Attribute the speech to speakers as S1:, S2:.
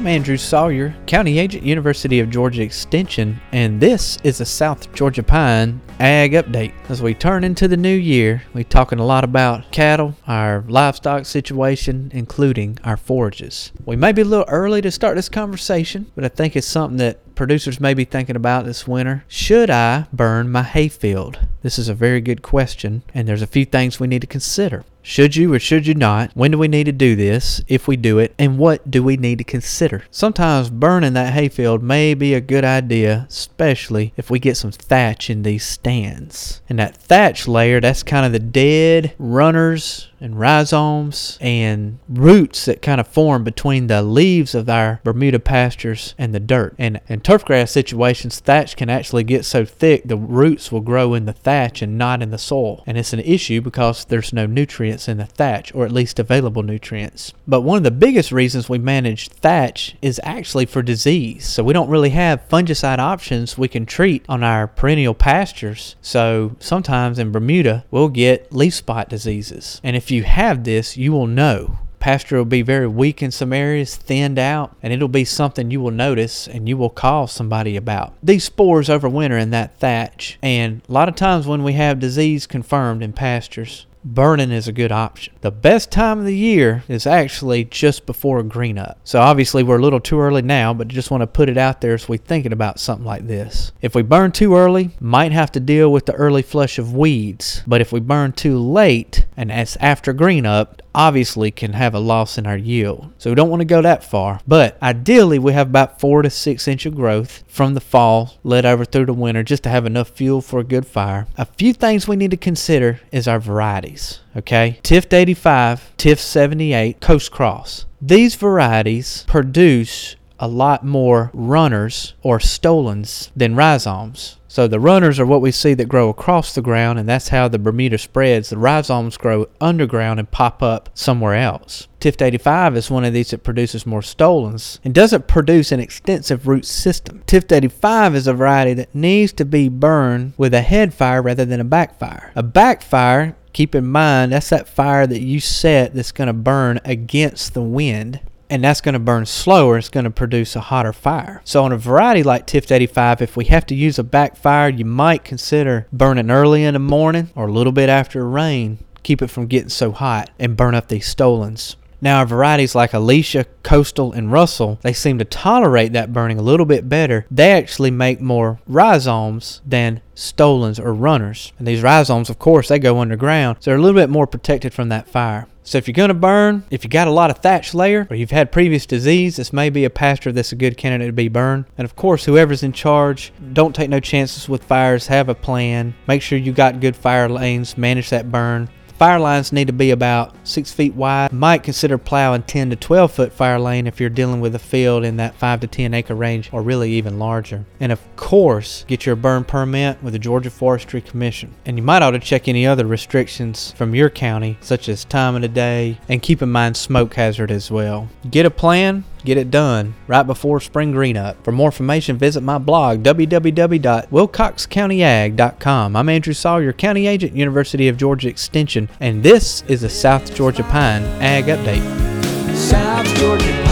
S1: I'm Andrew Sawyer, County Agent, University of Georgia Extension, and this is a South Georgia Pine Ag Update. As we turn into the new year, we're talking a lot about cattle, our livestock situation, including our forages. We may be a little early to start this conversation, but I think it's something that producers may be thinking about this winter. Should I burn my hayfield? This is a very good question, and there's a few things we need to consider. Should you or should you not? When do we need to do this, if we do it, and what do we need to consider? Sometimes burning that hayfield may be a good idea, especially if we get some thatch in these stands. And that thatch layer, that's kind of the dead runners and rhizomes and roots that kind of form between the leaves of our Bermuda pastures and the dirt. And in turfgrass situations, thatch can actually get so thick the roots will grow in the thatch and not in the soil. And it's an issue because there's no nutrients in the thatch, or at least available nutrients. But one of the biggest reasons we manage thatch is actually for disease. So we don't really have fungicide options we can treat on our perennial pastures. So sometimes in Bermuda, we'll get leaf spot diseases. And if you have this, you will know. Pasture will be very weak in some areas, thinned out, and it'll be something you will notice and you will call somebody about. These spores overwinter in that thatch, and a lot of times when we have disease confirmed in pastures, burning is a good option. The best time of the year is actually just before green up. So obviously we're a little too early now, but just want to put it out there as we're thinking about something like this. If we burn too early, might have to deal with the early flush of weeds. But if we burn too late, and that's after green up, obviously can have a loss in our yield. So we don't want to go that far. But ideally we have about 4 to 6 inch of growth from the fall led over through the winter just to have enough fuel for a good fire. A few things we need to consider is our varieties. Okay, TIFT 85, TIFT 78, Coast Cross. These varieties produce a lot more runners or stolons than rhizomes. So the runners are what we see that grow across the ground, and that's how the Bermuda spreads. The rhizomes grow underground and pop up somewhere else. TIFT 85 is one of these that produces more stolons and doesn't produce an extensive root system. TIFT 85 is a variety that needs to be burned with a head fire rather than a backfire. A backfire, keep in mind, that's that fire that you set that's going to burn against the wind. And that's going to burn slower. It's going to produce a hotter fire. So on a variety like TIFT 85, if we have to use a backfire, you might consider burning early in the morning or a little bit after rain. Keep it from getting so hot and burn up these stolons. Now, our varieties like Alicia, Coastal, and Russell, they seem to tolerate that burning a little bit better. They actually make more rhizomes than stolons or runners. And these rhizomes, of course, they go underground, so they're a little bit more protected from that fire. So if you're going to burn, if you got a lot of thatch layer, or you've had previous disease, this may be a pasture that's a good candidate to be burned. And of course, whoever's in charge, don't take no chances with fires. Have a plan. Make sure you got good fire lanes. Manage that burn. Fire lines need to be about 6 feet wide. Might consider plowing 10 to 12 foot fire lane if you're dealing with a field in that 5 to 10 acre range, or really even larger. And of course, get your burn permit with the Georgia Forestry Commission. And you might ought to check any other restrictions from your county, such as time of the day, and keep in mind smoke hazard as well. Get a plan, get it done right before spring green up. For more information, visit my blog, www.wilcoxcountyag.com. I'm Andrew Sawyer, County Agent, University of Georgia Extension, and this is a South Georgia Pine Ag Update.
S2: South Georgia